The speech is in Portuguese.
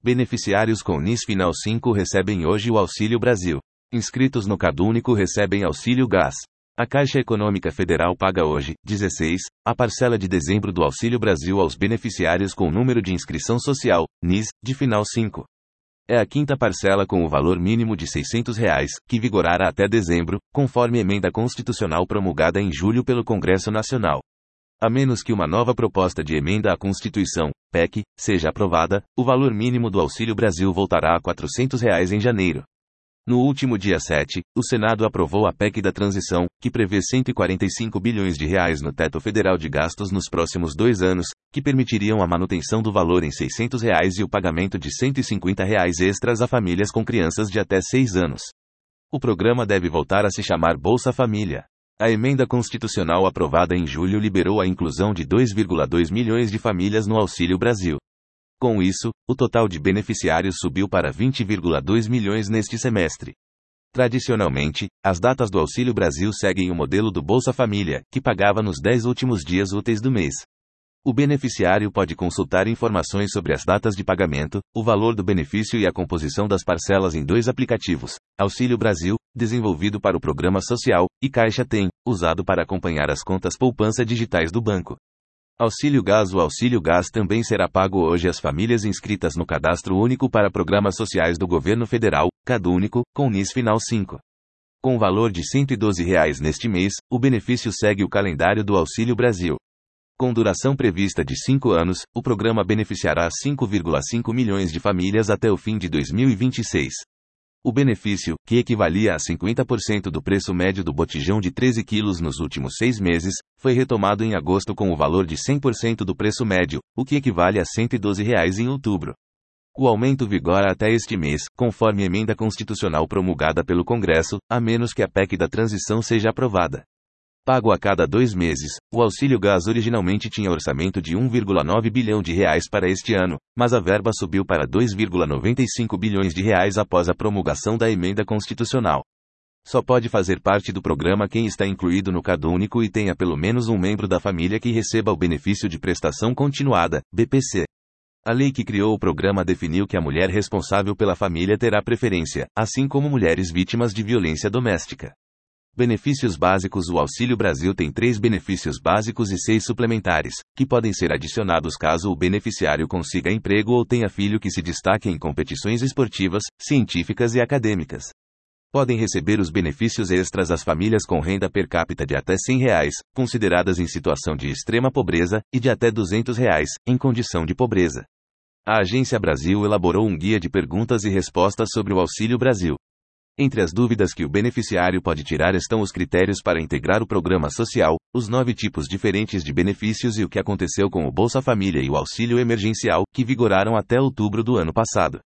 Beneficiários com NIS Final 5 recebem hoje o Auxílio Brasil. Inscritos no CadÚnico recebem Auxílio Gás. A Caixa Econômica Federal paga hoje, 16, a parcela de dezembro do Auxílio Brasil aos beneficiários com número de inscrição social, NIS, de Final 5. É a quinta parcela com o valor mínimo de R$ 600, que vigorará até dezembro, conforme emenda constitucional promulgada em julho pelo Congresso Nacional. A menos que uma nova proposta de emenda à Constituição, PEC, seja aprovada, o valor mínimo do Auxílio Brasil voltará a R$ 400 em janeiro. No último dia 7, o Senado aprovou a PEC da Transição, que prevê R$ 145 bilhões no teto federal de gastos nos próximos 2 anos, que permitiriam a manutenção do valor em R$ 600 e o pagamento de R$ 150 extras a famílias com crianças de até 6 anos. O programa deve voltar a se chamar Bolsa Família. A emenda constitucional aprovada em julho liberou a inclusão de 2,2 milhões de famílias no Auxílio Brasil. Com isso, o total de beneficiários subiu para 20,2 milhões neste semestre. Tradicionalmente, as datas do Auxílio Brasil seguem o modelo do Bolsa Família, que pagava nos 10 últimos dias úteis do mês. O beneficiário pode consultar informações sobre as datas de pagamento, o valor do benefício e a composição das parcelas em 2 aplicativos: Auxílio Brasil, desenvolvido para o Programa Social, e Caixa Tem, usado para acompanhar as contas poupança digitais do banco. Auxílio Gás. O Auxílio Gás também será pago hoje às famílias inscritas no Cadastro Único para Programas Sociais do Governo Federal, CadÚnico, com NIS Final 5. Com valor de R$ 112 neste mês, o benefício segue o calendário do Auxílio Brasil. Com duração prevista de 5 anos, o programa beneficiará 5,5 milhões de famílias até o fim de 2026. O benefício, que equivalia a 50% do preço médio do botijão de 13 quilos nos últimos 6 meses, foi retomado em agosto com o valor de 100% do preço médio, o que equivale a R$ 112 em outubro. O aumento vigora até este mês, conforme emenda constitucional promulgada pelo Congresso, a menos que a PEC da Transição seja aprovada. Pago a cada 2 meses, o Auxílio Gás originalmente tinha orçamento de R$ 1,9 bilhão para este ano, mas a verba subiu para R$ 2,95 bilhões após a promulgação da emenda constitucional. Só pode fazer parte do programa quem está incluído no CadÚnico e tenha pelo menos um membro da família que receba o benefício de prestação continuada, BPC. A lei que criou o programa definiu que a mulher responsável pela família terá preferência, assim como mulheres vítimas de violência doméstica. Benefícios básicos. O Auxílio Brasil tem 3 benefícios básicos e 6 suplementares, que podem ser adicionados caso o beneficiário consiga emprego ou tenha filho que se destaque em competições esportivas, científicas e acadêmicas. Podem receber os benefícios extras as famílias com renda per capita de até R$ 100, consideradas em situação de extrema pobreza, e de até R$ 200, em condição de pobreza. A Agência Brasil elaborou um guia de perguntas e respostas sobre o Auxílio Brasil. Entre as dúvidas que o beneficiário pode tirar estão os critérios para integrar o programa social, os 9 tipos diferentes de benefícios e o que aconteceu com o Bolsa Família e o Auxílio Emergencial, que vigoraram até outubro do ano passado.